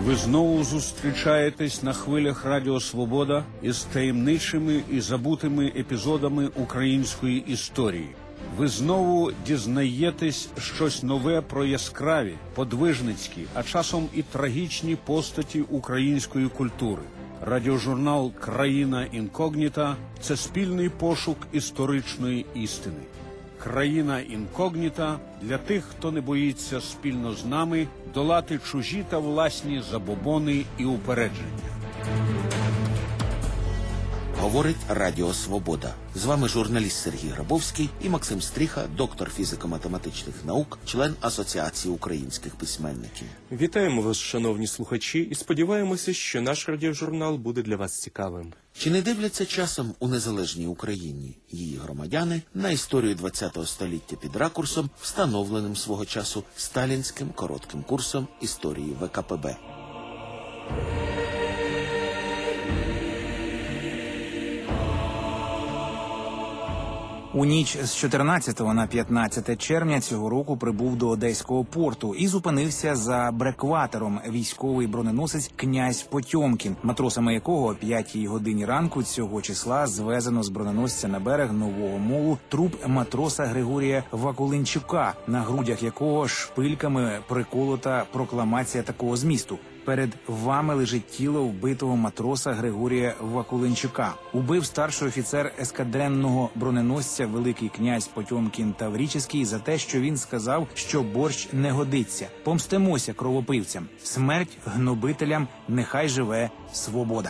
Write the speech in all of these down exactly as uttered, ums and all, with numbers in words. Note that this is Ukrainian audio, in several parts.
Ви знову зустрічаєтесь на хвилях Радіо Свобода із таємничими і забутими епізодами української історії. Ви знову дізнаєтесь щось нове про яскраві, подвижницькі, а часом і трагічні постаті української культури. Радіожурнал «Країна інкогніта» – це спільний пошук історичної істини. «Країна інкогніта» для тих, хто не боїться спільно з нами долати чужі та власні забобони і упередження. Говорить Радіо Свобода. З вами журналіст Сергій Грабовський і Максим Стріха, доктор фізико-математичних наук, член Асоціації українських письменників. Вітаємо вас, шановні слухачі, і сподіваємося, що наш радіожурнал буде для вас цікавим. Чи не дивляться часом у незалежній Україні її громадяни на історію ХХ століття під ракурсом, встановленим свого часу сталінським коротким курсом історії Ве Ка Пе Бе? У ніч з чотирнадцятого на п'ятнадцяте червня цього року прибув до Одеського порту і зупинився за брекватором військовий броненосець «Князь Потьомкін», матросами якого о п'ятій годині ранку цього числа звезено з броненосця на берег Нового Молу труп матроса Григорія Вакуленчука, на грудях якого шпильками приколота прокламація такого змісту: «Перед вами лежить тіло вбитого матроса Григорія Вакуленчука. Убив старший офіцер ескадренного броненосця Великий князь Потьомкін Таврический за те, що він сказав, що борщ не годиться. Помстимося кровопивцям. Смерть гнобителям, нехай живе свобода».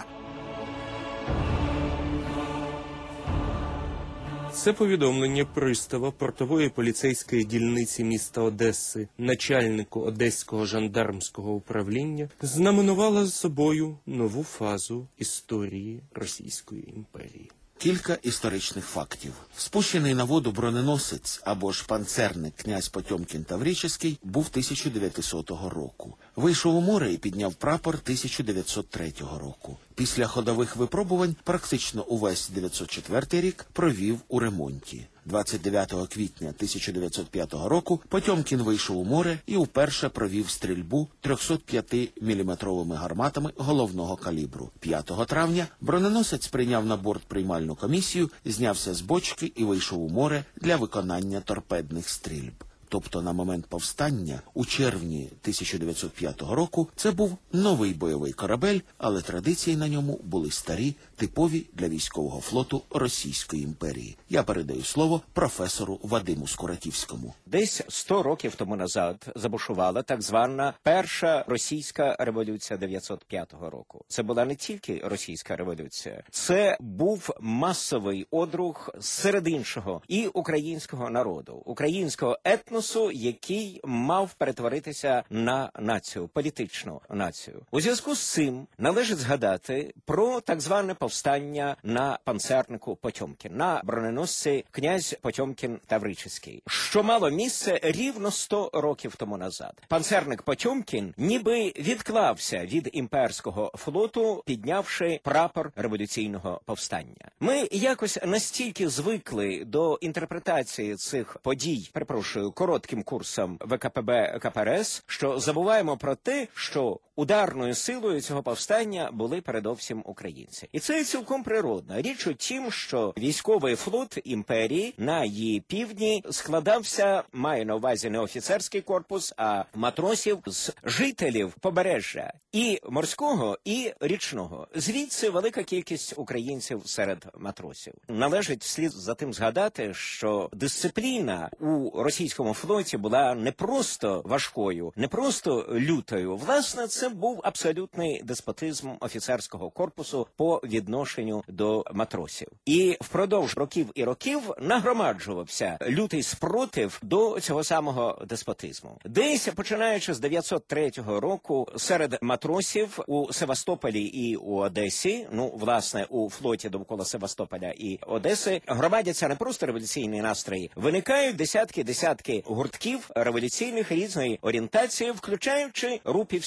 Це повідомлення пристава портової поліцейської дільниці міста Одеси, начальнику Одеського жандармського управління, знаменувало за собою нову фазу історії Російської імперії. Кілька історичних фактів. Спущений на воду броненосець або ж панцерник князь Потьомкін Таврический був тисяча дев'ятисотого року. Вийшов у море і підняв прапор тисяча дев'ятсот третього року. Після ходових випробувань практично увесь дев'ятсот четвертий рік провів у ремонті. двадцять дев'ятого квітня тисяча дев'ятсот п'ятого року Потьомкін вийшов у море і вперше провів стрільбу трьохсот п'яти міліметровими гарматами головного калібру. п'ятого травня броненосець прийняв на борт приймальну комісію, знявся з бочки і вийшов у море для виконання торпедних стрільб. Тобто на момент повстання, у червні тисяча дев'ятсот п'ятого року, це був новий бойовий корабель, але традиції на ньому були старі, типові для військового флоту Російської імперії. Я передаю слово професору Вадиму Скуратівському. Десь сто років тому назад забушувала так звана перша російська революція дев'ятсот п'ятого року. Це була не тільки російська революція, це був масовий одрух серед іншого і українського народу, українського етносу, який мав перетворитися на націю, політичну націю. У зв'язку з цим належить згадати про так зване повстання на панцернику Потьомкін, на броненосці князь Потьомкін Таврический, що мало місце рівно сто років тому назад. Панцерник Потьомкін ніби відклався від імперського флоту, піднявши прапор революційного повстання. Ми якось настільки звикли до інтерпретації цих подій, перепрошую, коротким курсом Ве Ка Пе Бе Ка Пе Ер Ес, що забуваємо про те, що ударною силою цього повстання були передовсім українці. І це цілком природно. Річ у тім, що військовий флот імперії на її півдні складався, маю на увазі не офіцерський корпус, а матросів з жителів побережжя і морського, і річного. Звідси велика кількість українців серед матросів. Належить слід за тим згадати, що дисципліна у російському флоті була не просто важкою, не просто лютою. Власне, це був абсолютний деспотизм офіцерського корпусу по відношенню до матросів. І впродовж років і років нагромаджувався лютий спротив до цього самого деспотизму. Десь, починаючи з дев'ятсот третього року, серед матросів у Севастополі і у Одесі, ну, власне, у флоті довкола Севастополя і Одеси, громадяться не просто революційні настрої, виникають десятки-десятки гуртків революційних різної орієнтації, включаючи Рупівський революційний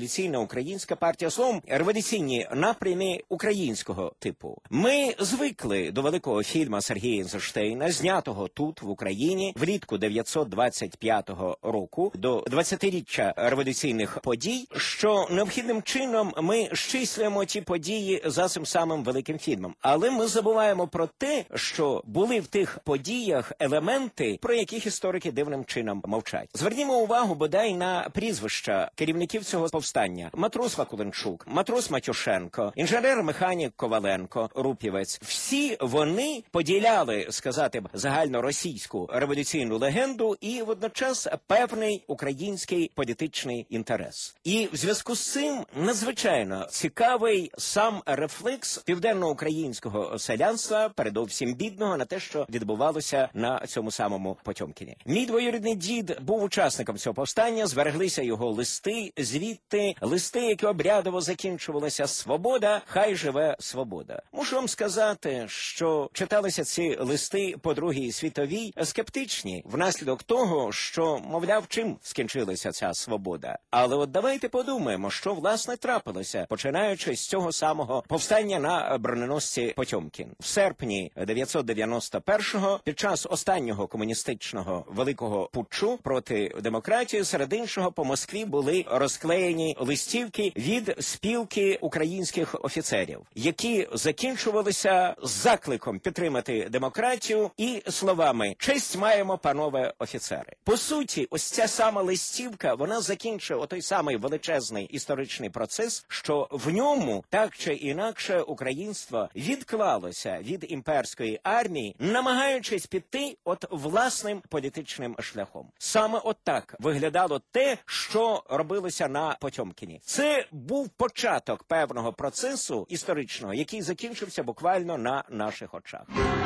революційна українська партія, словом, революційні напрямі українського типу. Ми звикли до великого фільму Сергія Ейзенштейна, знятого тут, в Україні, влітку дев'ятсот двадцять п'ятого року, до двадцятиріччя революційних подій, що необхідним чином ми щислюємо ті події за цим самим великим фільмом. Але ми забуваємо про те, що були в тих подіях елементи, про яких історики дивним чином мовчать. Звернімо увагу бодай на прізвища керівників цього повстання. Матрос Вакуленчук, матрос Матюшенко, інженер-механік Коваленко, Рупівець. Всі вони поділяли, сказати б, загальноросійську революційну легенду і водночас певний український політичний інтерес. І в зв'язку з цим надзвичайно цікавий сам рефлекс південноукраїнського селянства, передовсім бідного, на те, що відбувалося на цьому самому Потьомкіні. Мій двоюрідний дід був учасником цього повстання, збереглися його листи, звідти листи, які обрядово закінчувалися «Свобода, хай живе свобода». Мушу вам сказати, що читалися ці листи по Другій світовій скептичні, внаслідок того, що, мовляв, чим скінчилася ця свобода. Але от давайте подумаємо, що, власне, трапилося, починаючи з цього самого повстання на броненосці Потьомкін. В серпні дев'ятсот дев'яносто першого, під час останнього комуністичного великого путчу проти демократії, серед іншого, по Москві були розклеєні листівки від спілки українських офіцерів, які закінчувалися закликом підтримати демократію і словами «Честь маємо, панове офіцери». По суті, ось ця сама листівка, вона закінчує отой самий величезний історичний процес, що в ньому, так чи інакше, українство відклалося від імперської армії, намагаючись піти от власним політичним шляхом. Саме от так виглядало те, що робилося на Потьомкіні. Це був початок певного процесу історичного, який закінчився буквально на наших очах.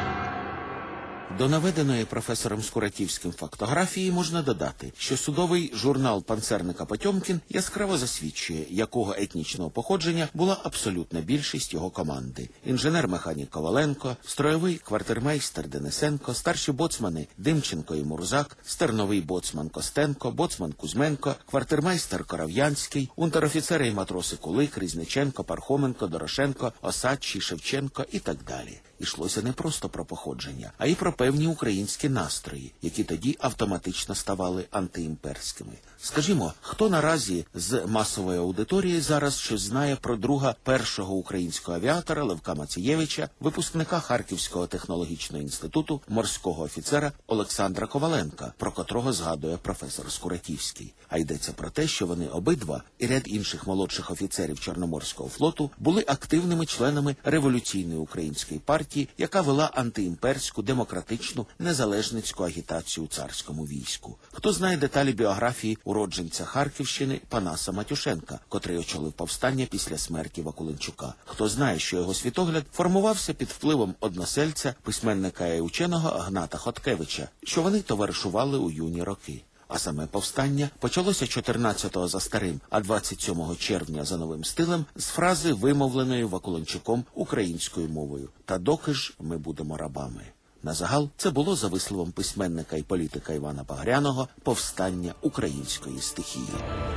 До наведеної професором Скуратівським фактографії можна додати, що судовий журнал панцерника Потьомкін яскраво засвідчує, якого етнічного походження була абсолютна більшість його команди. Інженер-механік Коваленко, строєвий квартирмейстер Денисенко, старші боцмани Димченко і Мурзак, стерновий боцман Костенко, боцман Кузьменко, квартирмейстер Коров'янський, унтер-офіцери і матроси Кулик, Різниченко, Пархоменко, Дорошенко, Осадчий, Шевченко і так далі. Ішлося не просто про походження, а й про певні українські настрої, які тоді автоматично ставали антиімперськими. Скажімо, хто наразі з масової аудиторії зараз щось знає про друга першого українського авіатора Левка Мацієвича, випускника Харківського технологічного інституту, морського офіцера Олександра Коваленка, про котрого згадує професор Скуратівський. А йдеться про те, що вони обидва і ряд інших молодших офіцерів Чорноморського флоту були активними членами революційної української партії, яка вела антиімперську, демократичну, незалежницьку агітацію у царському війську. Хто знає деталі біографії уродженця Харківщини Панаса Матюшенка, котрий очолив повстання після смерті Вакуленчука? Хто знає, що його світогляд формувався під впливом односельця, письменника і ученого Гната Хоткевича, що вони товаришували у юні роки? А саме повстання почалося чотирнадцятого за старим, а двадцять сьомого червня за новим стилем з фрази, вимовленої Вакуленчуком українською мовою «Та доки ж ми будемо рабами». Назагал це було, за висловом письменника і політика Івана Багряного, повстання української стихії.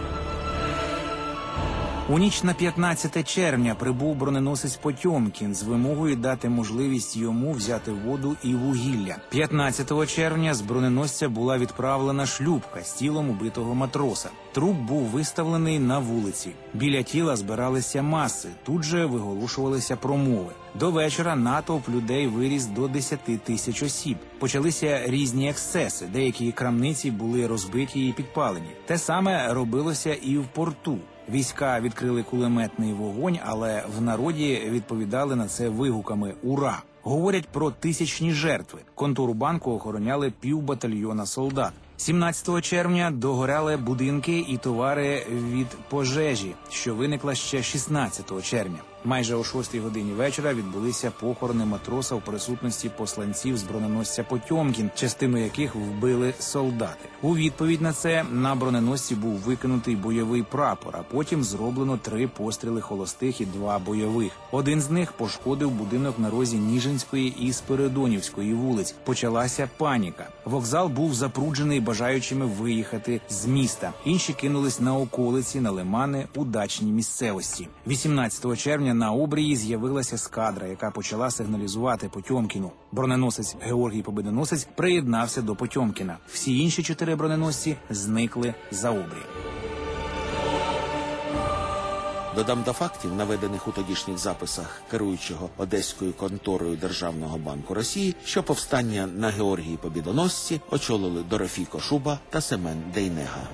У ніч на п'ятнадцяте червня прибув броненосець Потьомкін з вимогою дати можливість йому взяти воду і вугілля. п'ятнадцятого червня з броненосця була відправлена шлюпка з тілом убитого матроса. Труп був виставлений на вулиці. Біля тіла збиралися маси, тут же виголошувалися промови. До вечора натовп людей виріс до десяти тисяч осіб. Почалися різні ексцеси, деякі крамниці були розбиті і підпалені. Те саме робилося і в порту. Війська відкрили кулеметний вогонь, але в народі відповідали на це вигуками «Ура!». Говорять про тисячні жертви. Контору банку охороняли півбатальйона солдат. сімнадцятого червня догоряли будинки і товари від пожежі, що виникла ще шістнадцятого червня. Майже о шостій годині вечора відбулися похорони матроса в присутності посланців з броненосця «Потьомкін», частину яких вбили солдати. У відповідь на це на броненосці був викинутий бойовий прапор, а потім зроблено три постріли холостих і два бойових. Один з них пошкодив будинок на розі Ніжинської і Спиридонівської вулиць. Почалася паніка. Вокзал був запруджений бажаючими виїхати з міста. Інші кинулись на околиці, на лимани, у дачній місцевості. вісімнадцятого червня на обрії з'явилася ескадра, яка почала сигналізувати Потьомкіну. Броненосець Георгій Победоносець приєднався до Потьомкіна. Всі інші чотири броненосці зникли за обрієм. Додам до фактів, наведених у тодішніх записах керуючого Одеською конторою Державного банку Росії, що повстання на Георгії Побідоносці очолили Дорофій Кошуба та Семен Дейнега.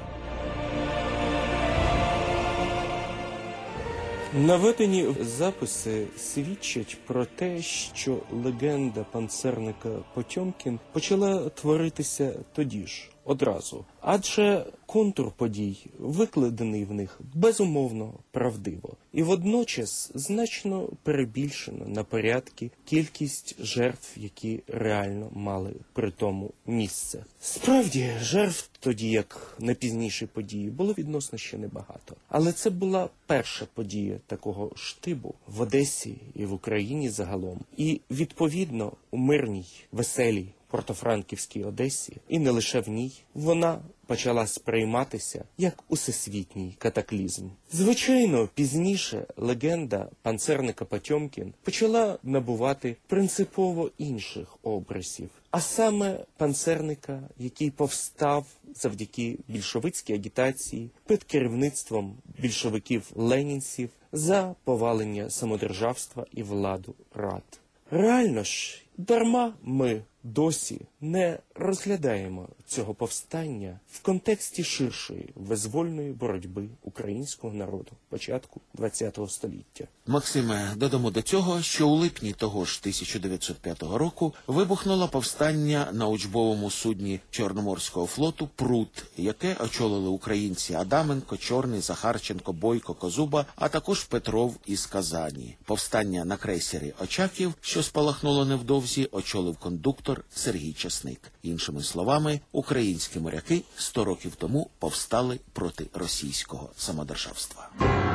Наведені записи свідчать про те, що легенда панцерника Потьомкін почала творитися тоді ж, одразу. Адже контур подій, викладений в них, безумовно правдиво. І водночас значно перебільшено на порядки кількість жертв, які реально мали при тому місце. Справді, жертв тоді, як на пізніші події, було відносно ще небагато. Але це була перша подія такого штибу в Одесі і в Україні загалом. І, відповідно, у мирній, веселій, Портофранківській Одесі, і не лише в ній, вона почала сприйматися як усесвітній катаклізм. Звичайно, пізніше легенда панцерника Потьомкін почала набувати принципово інших образів. А саме панцерника, який повстав завдяки більшовицькій агітації під керівництвом більшовиків-ленінців за повалення самодержавства і владу рад. Реально ж, дарма ми досі не розглядаємо цього повстання в контексті ширшої визвольної боротьби українського народу початку ХХ століття. Максиме, додамо до цього, що у липні того ж тисяча дев'ятсот п'ятого року вибухнуло повстання на учбовому судні Чорноморського флоту «Прут», яке очолили українці Адаменко, Чорний, Захарченко, Бойко, Козуба, а також Петров із Казані. Повстання на крейсері «Очаків», що спалахнуло невдовзі, очолив кондуктор Сергій Часник. Іншими словами, українські моряки сто років тому повстали проти російського самодержавства.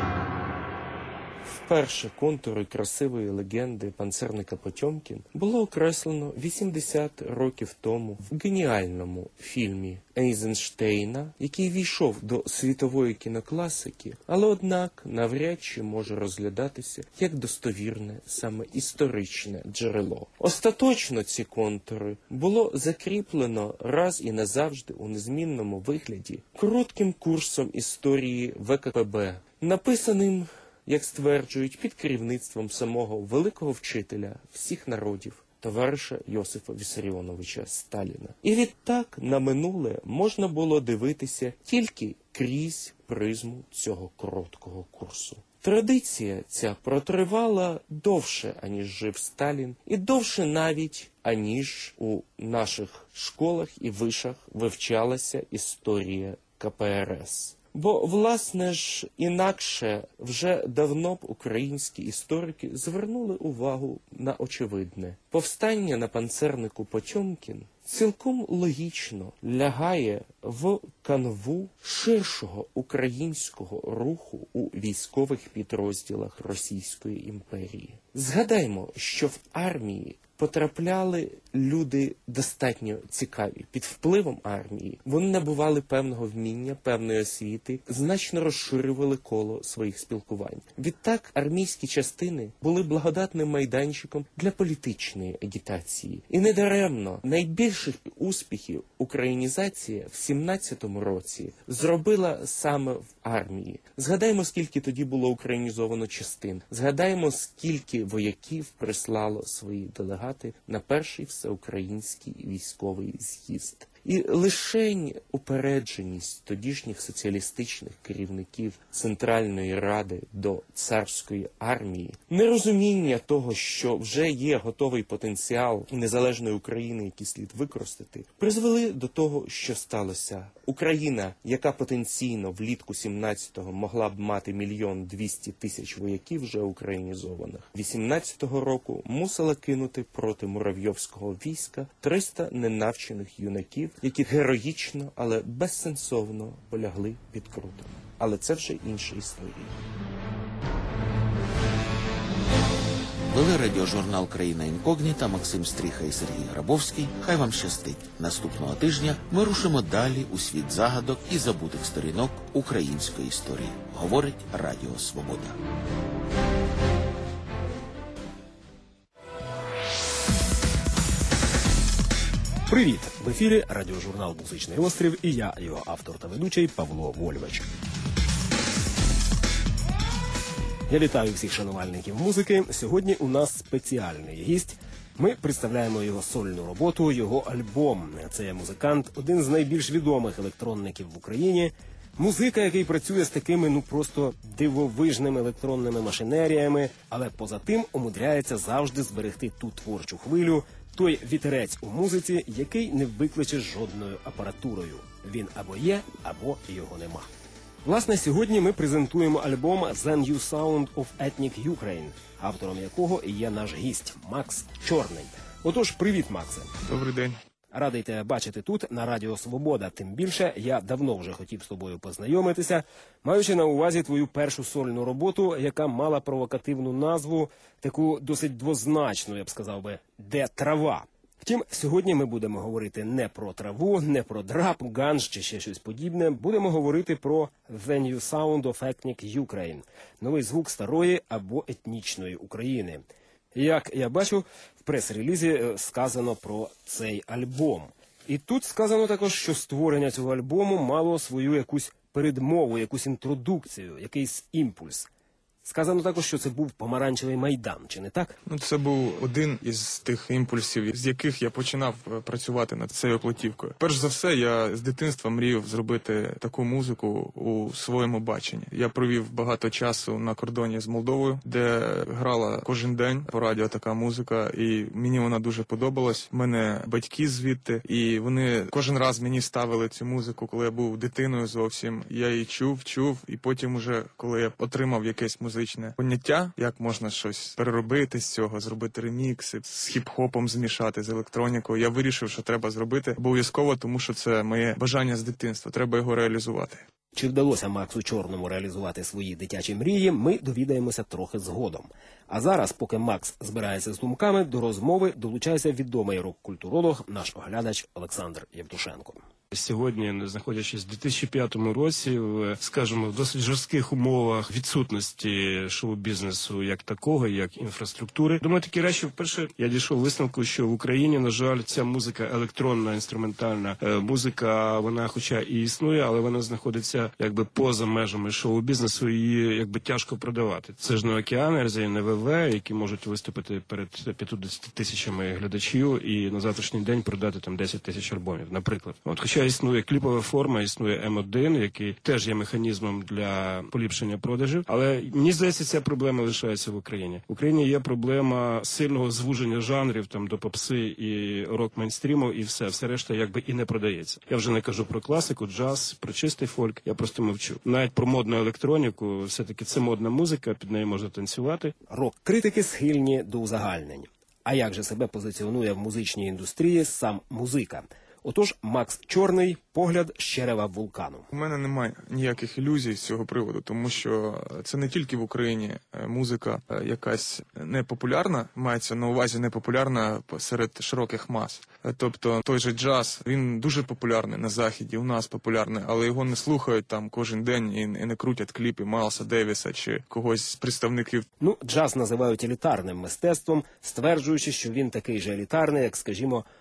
Вперше контури красивої легенди панцерника Потьомкін було окреслено вісімдесят років тому в геніальному фільмі Ейзенштейна, який війшов до світової кінокласики, але однак навряд чи може розглядатися як достовірне саме історичне джерело. Остаточно ці контури було закріплено раз і назавжди у незмінному вигляді коротким курсом історії В К П Б, написаним, як стверджують, під керівництвом самого великого вчителя всіх народів, товариша Йосифа Вісаріоновича Сталіна. І відтак на минуле можна було дивитися тільки крізь призму цього короткого курсу. Традиція ця протривала довше, аніж жив Сталін, і довше навіть, аніж у наших школах і вишах вивчалася історія К П Р С. Бо, власне ж, інакше вже давно б українські історики звернули увагу на очевидне. Повстання на панцернику Потьомкін цілком логічно лягає в канву ширшого українського руху у військових підрозділах Російської імперії. Згадаймо, що в армії потрапляли люди достатньо цікаві. Під впливом армії вони набували певного вміння, певної освіти, значно розширювали коло своїх спілкувань. Відтак армійські частини були благодатним майданчиком для політичної агітації. І недаремно найбільших успіхів українізація в сімнадцятому році зробила саме в армії. Згадаємо, скільки тоді було українізовано частин. Згадаємо, скільки вояків прислало свої делегати на перший всеукраїнський військовий з'їзд. І лишень упередженість тодішніх соціалістичних керівників Центральної Ради до царської армії, нерозуміння того, що вже є готовий потенціал незалежної України, який слід використати, призвели до того, що сталося. Україна, яка потенційно влітку сімнадцятого могла б мати мільйон двісті тисяч вояків вже українізованих, вісімнадцятого року мусила кинути проти муравйовського війська триста ненавчених юнаків, які героїчно, але безсенсовно полягли під Крутом. Але це вже інша історія. Вели радіожурнал «Країна інкогніта» Максим Стріха і Сергій Грабовський. Хай вам щастить. Наступного тижня ми рушимо далі у світ загадок і забутих сторінок української історії. Говорить Радіо Свобода. Привіт! В ефірі радіожурнал «Музичний острів» і я, його автор та ведучий Павло Вольвич. Я вітаю всіх шанувальників музики. Сьогодні у нас спеціальний гість. Ми представляємо його сольну роботу, його альбом. Це музикант, один з найбільш відомих електронників в Україні. Музика, який працює з такими, ну просто дивовижними електронними машинеріями, але поза тим умудряється завжди зберегти ту творчу хвилю, той вітерець у музиці, який не викличеш жодною апаратурою. Він або є, або його нема. Власне, сьогодні ми презентуємо альбом «The New Sound of Ethnic Ukraine», автором якого є наш гість Макс Чорний. Отож, привіт, Максе. Добрий день. Радий тебе бачити тут, на Радіо Свобода. Тим більше, я давно вже хотів з тобою познайомитися, маючи на увазі твою першу сольну роботу, яка мала провокативну назву, таку досить двозначну, я б сказав би, «Де трава?». Втім, сьогодні ми будемо говорити не про траву, не про драп, ганж чи ще щось подібне. Будемо говорити про «The New Sound of Ethnic Ukraine» – новий звук старої або етнічної України. Як я бачу, в прес-релізі сказано про цей альбом. І тут сказано також, що створення цього альбому мало свою якусь передмову, якусь інтродукцію, якийсь імпульс. Сказано також, що це був помаранчевий майдан, чи не так? Ну, це був один із тих імпульсів, з яких я починав працювати над цією платівкою. Перш за все, я з дитинства мріяв зробити таку музику у своєму баченні. Я провів багато часу на кордоні з Молдовою, де грала кожен день по радіо така музика, і мені вона дуже подобалась. У мене батьки звідти, і вони кожен раз мені ставили цю музику, коли я був дитиною зовсім. Я її чув, чув, і потім уже, коли я отримав якесь музичне поняття, як можна щось переробити з цього, зробити ремікси, з хіп-хопом змішати, з електронікою. Я вирішив, що треба зробити обов'язково, тому що це моє бажання з дитинства. Треба його реалізувати. Чи вдалося Максу Чорному реалізувати свої дитячі мрії, ми довідаємося трохи згодом. А зараз, поки Макс збирається з думками, до розмови долучається відомий рок-культуролог, наш оглядач Олександр Євтушенко. Сьогодні, знаходячись в дві тисячі п'ятому році, в, скажімо, в досить жорстких умовах відсутності шоу-бізнесу як такого, як інфраструктури. Думаю, такі речі, вперше, я дійшов висновку, що в Україні, на жаль, ця музика, електронна, інструментальна е, музика, вона хоча і існує, але вона знаходиться якби поза межами шоу-бізнесу, її якби тяжко продавати. Це ж не Океанерзи, не ВВ, які можуть виступити перед п'ятдесятьма тисячами глядачів і на завтрашній день продати там десять тисяч альбомів, наприклад. От, хоча існує кліпова форма, існує ем один, який теж є механізмом для поліпшення продажів, але мені здається, ця проблема лишається в Україні. В Україні є проблема сильного звуження жанрів там до попси і рок-мейнстріму, і все, все решта якби і не продається. Я вже не кажу про класику, джаз, про чистий фольк, я просто мовчу. Навіть про модну електроніку, все-таки це модна музика, під нею можна танцювати. Рок-критики схильні до узагальнень. А як же себе позиціонує в музичній індустрії сам музика? Отож, Макс Чорний – погляд з черева вулкану. У мене немає ніяких ілюзій з цього приводу, тому що це не тільки в Україні музика якась непопулярна, мається на увазі непопулярна серед широких мас. Тобто той же джаз, він дуже популярний на Заході, у нас популярний, але його не слухають там кожен день і не крутять кліпи Майлса Девіса чи когось з представників. Ну, джаз називають елітарним мистецтвом, стверджуючи, що він такий же елітарний, як, скажімо,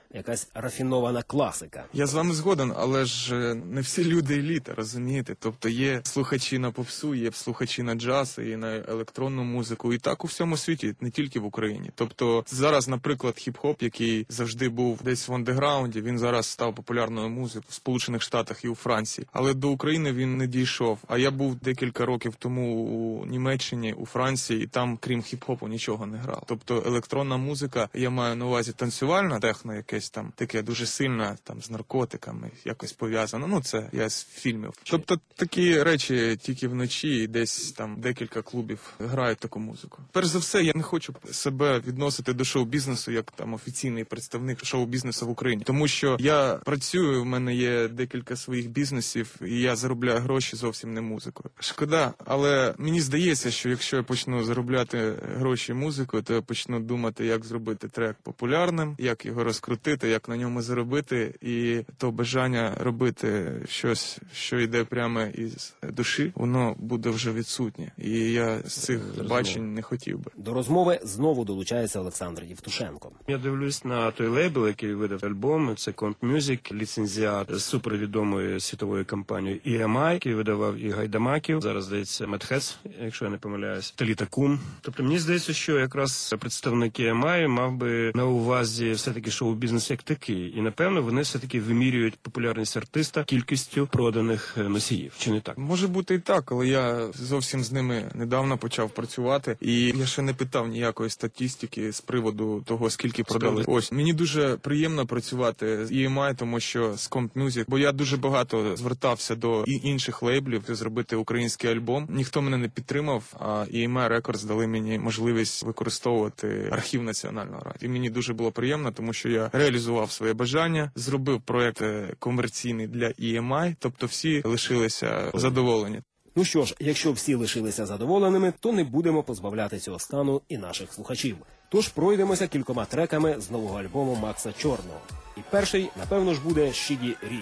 якась рафінована класика. Я з вами згоден, але ж е, не всі люди еліта, розумієте? Тобто є слухачі на попсу, є слухачі на джаз і на електронну музику. І так у всьому світі, не тільки в Україні. Тобто зараз, наприклад, хіп-хоп, який завжди був десь в андеграунді, він зараз став популярною музикою в Сполучених Штатах і у Франції. Але до України він не дійшов. А я був декілька років тому у Німеччині, у Франції, і там, крім хіп-хопу, нічого не грав. Тобто електронна музика, я маю на увазі танцювальна техно, якесь там таке дуже сильне, там з наркотиками якось пов'язано. Ну це я з фільмів. Тобто такі речі тільки вночі і десь там декілька клубів грають таку музику. Перш за все, я не хочу себе відносити до шоу-бізнесу як там офіційний представник шоу-бізнесу в Україні. Тому що я працюю, в мене є декілька своїх бізнесів, і я заробляю гроші зовсім не музикою. Шкода, але мені здається, що якщо я почну заробляти гроші музикою, то я почну думати, як зробити трек популярним, як його розкрутити, як на ньому заробити, і то бажання робити щось, що йде прямо із душі, воно буде вже відсутнє. І я з цих бачень не хотів би. До розмови знову долучається Олександр Євтушенко. Я дивлюсь на той лейбл, який видав альбом. Це Comp Music, ліцензіат супервідомої світової компанії і ем ай, який видавав і Гайдамаків. Зараз, здається, Медхец, якщо я не помиляюсь, Таліта Кум. Тобто мені здається, що якраз представник і ем ай мав би на увазі все-таки шоу-бізнес як такий. І, напевно, вони все-таки вимірюють популярність артиста кількістю проданих носіїв. Чи не так? Може бути і так, але я зовсім з ними недавно почав працювати, і я ще не питав ніякої статистики з приводу того, скільки продали. Ось, мені дуже приємно працювати з і ем ай, тому що з Comp Music, бо я дуже багато звертався до і інших лейблів зробити український альбом. Ніхто мене не підтримав, а і ем ай Records дали мені можливість використовувати архів Національного радіо. І мені дуже було приємно, тому що я реалізував своє бажання, зробив проект комерційний для і ем ай, тобто всі лишилися задоволені. Ну що ж, якщо всі лишилися задоволеними, то не будемо позбавляти цього стану і наших слухачів. Тож пройдемося кількома треками з нового альбому Макса Чорного. І перший, напевно ж, буде «Щіді Ріді».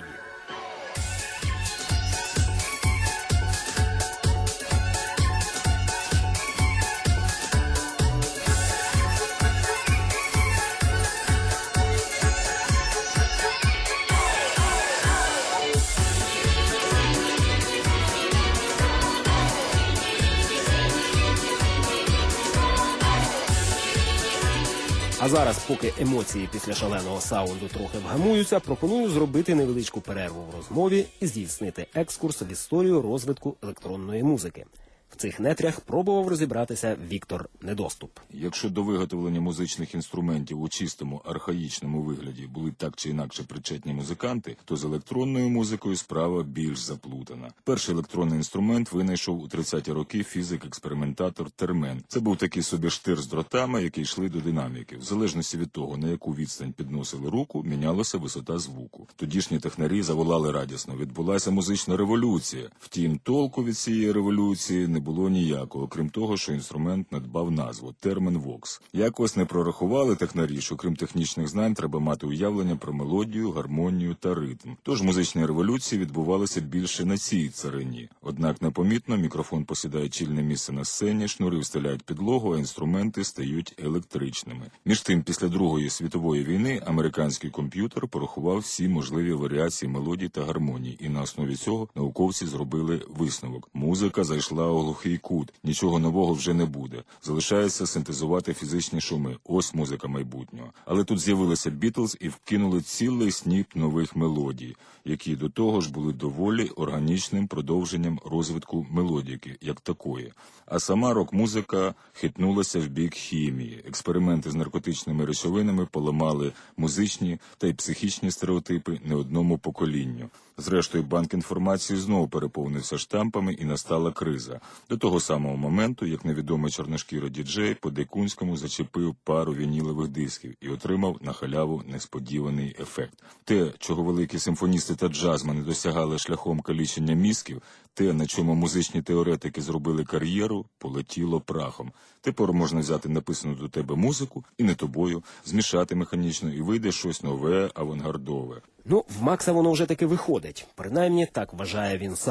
А зараз, поки емоції після шаленого саунду трохи вгамуються, пропоную зробити невеличку перерву в розмові і здійснити екскурс в історію розвитку електронної музики. В цих нетрях пробував розібратися Віктор Недоступ. Якщо до виготовлення музичних інструментів у чистому, архаїчному вигляді були так чи інакше причетні музиканти, то з електронною музикою справа більш заплутана. Перший електронний інструмент винайшов у тридцяті роки фізик-експериментатор Термен. Це був такий собі штир з дротами, які йшли до динаміки. В залежності від того, на яку відстань підносили руку, мінялася висота звуку. Тодішні технарі заволали радісно: відбулася музична революція. Втім, толку від цієї революції не було ніякого, крім того, що інструмент надбав назву – термен вокс. Якось не прорахували технарі, що крім технічних знань треба мати уявлення про мелодію, гармонію та ритм. Тож музичні революції відбувалися більше на цій царині. Однак непомітно мікрофон посідає чільне місце на сцені, шнури встеляють підлогу, а інструменти стають електричними. Між тим, після Другої світової війни американський комп'ютер порахував всі можливі варіації мелодій та гармоній, і на основі цього науковці зробили висновок. Музика зайшла у глухий кут, нічого нового вже не буде. Залишається синтезувати фізичні шуми. Ось музика майбутнього. Але тут з'явилися Бітлз і вкинули цілий сніп нових мелодій, які до того ж були доволі органічним продовженням розвитку мелодіки, як такої. А сама рок-музика хитнулася в бік хімії. Експерименти з наркотичними речовинами поламали музичні та й психічні стереотипи не одному поколінню. Зрештою, банк інформації знову переповнився штампами і настала криза. До того самого моменту, як невідомий чорношкірий діджей по Дикунському зачепив пару вінілових дисків і отримав на халяву несподіваний ефект. Те, чого великі симфоністи та джазмени досягали шляхом калічення мізків, те, на чому музичні теоретики зробили кар'єру, полетіло прахом. Тепер можна взяти написану до тебе музику і не тобою, змішати механічно, і вийде щось нове, авангардове. Ну, в Макса воно вже таки виходить. Принаймні, так вважає він сам.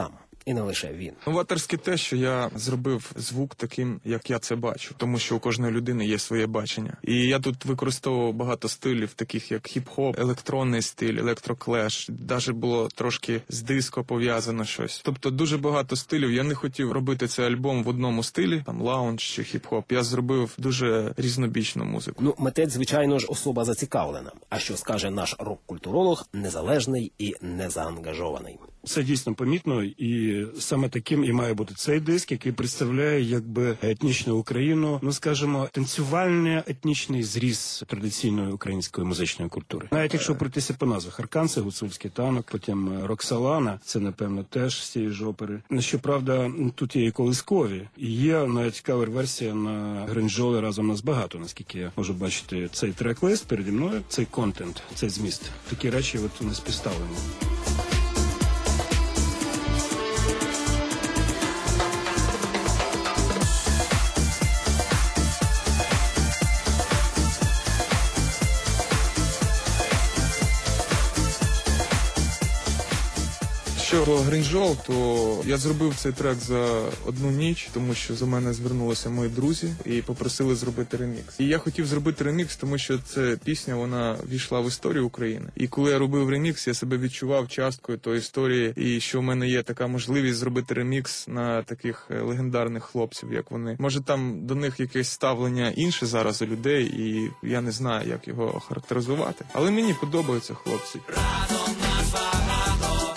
і не лише він. Новаторське те, що я зробив звук таким, як я це бачу, тому що у кожної людини є своє бачення. І я тут використовував багато стилів, таких як хіп-хоп, електронний стиль, електроклеш, навіть було трошки з диско пов'язано щось. Тобто дуже багато стилів. Я не хотів робити цей альбом в одному стилі, там лаунж чи хіп-хоп. Я зробив дуже різнобічну музику. Ну, митець, звичайно ж, особа зацікавлена. А що скаже наш рок-культуролог, незалежний і незаангажований. Це дійсно помітно, і саме таким і має бути цей диск, який представляє якби етнічну Україну, ну скажімо, танцювальний етнічний зріз традиційної української музичної культури. Навіть якщо пройтися по назвах: Аркан — це гуцульський танок, потім Роксолана — це, напевно, теж з цієї ж опери. Щоправда, тут є і колискові, і є навіть кавер-версія на Гринджоли «Разом нас багато», наскільки я можу бачити цей трек-лист переді мною, цей контент, цей зміст. Такі речі от у нас підставлені. Що Гринджол, то я зробив цей трек за одну ніч, тому що за мене звернулися мої друзі і попросили зробити ремікс. І я хотів зробити ремікс, тому що ця пісня, вона війшла в історію України. І коли я робив ремікс, я себе відчував часткою тої історії, і що в мене є така можливість зробити ремікс на таких легендарних хлопців, як вони. Може, там до них якесь ставлення інше зараз у людей, і я не знаю, як його охарактеризувати. Але мені подобаються хлопці. Разом нас багато.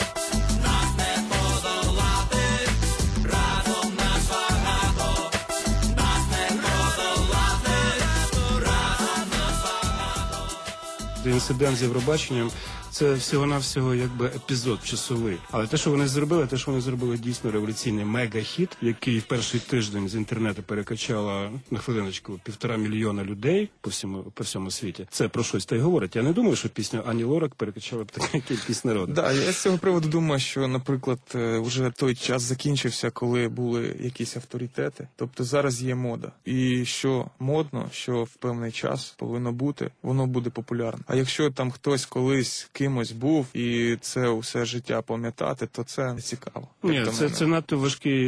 Інцидент з Євробаченням – це всього-навсього якби епізод часовий. Але те, що вони зробили, те, що вони зробили дійсно революційний мега-хіт, який в перший тиждень з інтернету перекачала, на хвилиночку, півтора мільйона людей по всьому, по всьому світі. Це про щось та й говорить. Я не думаю, що пісню Ані Лорак перекачала б така кількість народу. Да, я з цього приводу думаю, що, наприклад, вже той час закінчився, коли були якісь авторитети. Тобто зараз є мода. І що модно, що в певний час повинно бути, воно буде популярно. А якщо там хтось колись кимось був і це усе життя пам'ятати, то це не цікаво. Ні, це, це надто важкий,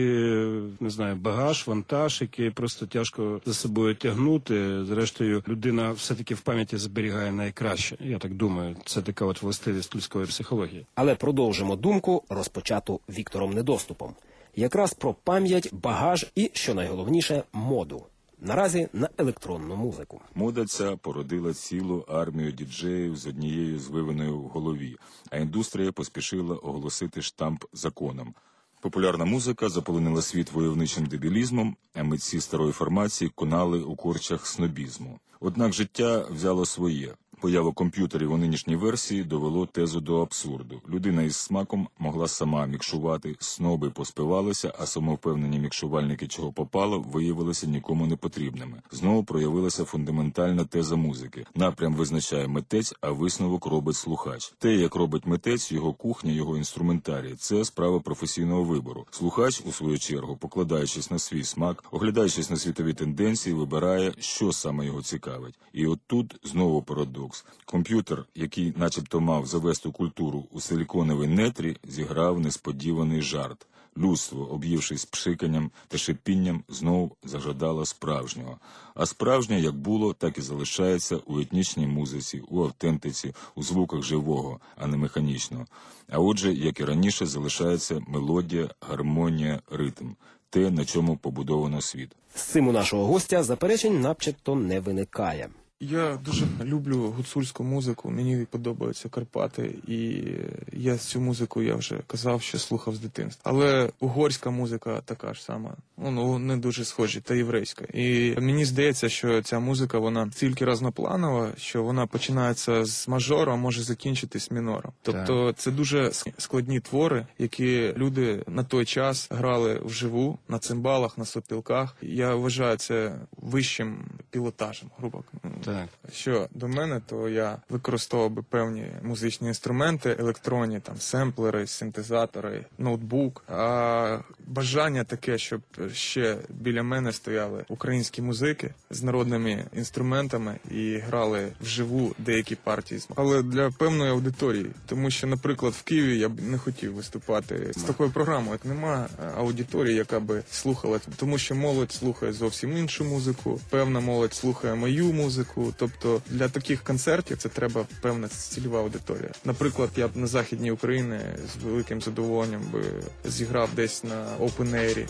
не знаю, багаж, вантаж, який просто тяжко за собою тягнути. Зрештою, людина все-таки в пам'яті зберігає найкраще. Я так думаю, це така от властивість людської психології. Але продовжимо думку, розпочату Віктором Недоступом. Якраз про пам'ять, багаж і, що найголовніше, моду. Наразі на електронну музику. Мода ця породила цілу армію діджеїв з однією звивиною в голові, а індустрія поспішила оголосити штамп законом. Популярна музика заполонила світ войовничим дебілізмом, а митці старої формації конали у корчах снобізму. Однак життя взяло своє. Поява комп'ютерів у нинішній версії довело тезу до абсурду. Людина із смаком могла сама мікшувати, сноби поспивалися, а самовпевнені мікшувальники, чого попало, виявилися нікому не потрібними. Знову проявилася фундаментальна теза музики. Напрям визначає митець, а висновок робить слухач. Те, як робить митець, його кухня, його інструментарій – це справа професійного вибору. Слухач, у свою чергу, покладаючись на свій смак, оглядаючись на світові тенденції, вибирає, що саме його цікавить. І от тут знову парадокс. Комп'ютер, який начебто мав завести культуру у силіконовій нетрі, зіграв несподіваний жарт. Людство, об'ївшись пшиканням та шипінням, знову зажадало справжнього. А справжнє як було, так і залишається у етнічній музиці, у автентиці, у звуках живого, а не механічного. А отже, як і раніше, залишається мелодія, гармонія, ритм. Те, на чому побудовано світ. З цим у нашого гостя заперечень начебто не виникає. Я дуже люблю гуцульську музику, мені подобаються Карпати, і я цю музику, я вже казав, що слухав з дитинства. Але угорська музика така ж сама, ну, не дуже схожі, та єврейська. І мені здається, що ця музика, вона стільки разнопланова, що вона починається з мажору, а може закінчитись мінором. Тобто так. Це дуже складні твори, які люди на той час грали вживу, на цимбалах, на сопілках. Я вважаю це вищим пілотажем, грубо. Так. Що до мене, то я використовував би певні музичні інструменти, електронні, там, семплери, синтезатори, ноутбук. А бажання таке, щоб ще біля мене стояли українські музики з народними інструментами і грали вживу деякі партії. Але для певної аудиторії. Тому що, наприклад, в Києві я б не хотів виступати з такою програмою. Нема аудиторії, яка би слухала. Тому що молодь слухає зовсім іншу музику, певна молодь слухає мою музику. Тобто для таких концертів це треба певна цільова аудиторія. Наприклад, я б на Західній Україні з великим задоволенням би зіграв десь на опен-ейрі.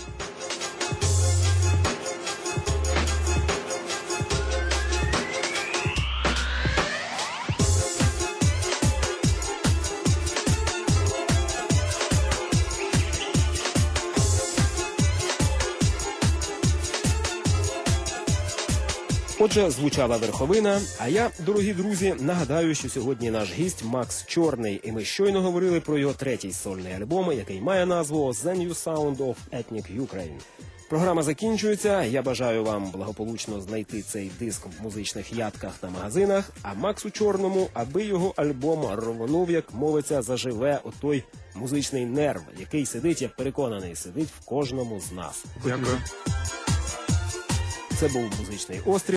Отже, звучала верховина, а я, дорогі друзі, нагадаю, що сьогодні наш гість Макс Чорний, і ми щойно говорили про його третій сольний альбом, який має назву «The New Sound of Ethnic Ukraine». Програма закінчується, я бажаю вам благополучно знайти цей диск в музичних ядках та магазинах, а Максу Чорному, аби його альбом рвонув, як мовиться, заживе отой музичний нерв, який сидить, я переконаний, сидить в кожному з нас. Дякую. Це був «Музичний острів».